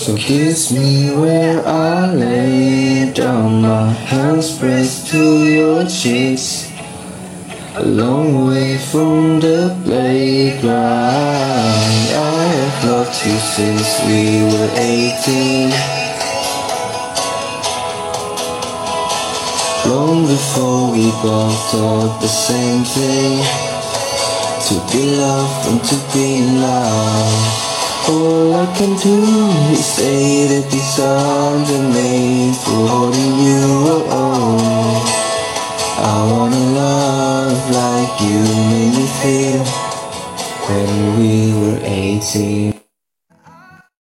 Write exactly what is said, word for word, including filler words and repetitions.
So kiss me where I lay down, my hands pressed to your cheeks. A long way from the playground, I have loved you since we were eighteen. Long before we both thought the same thing, to be loved and to be in love. All I can do is say that these arms are made for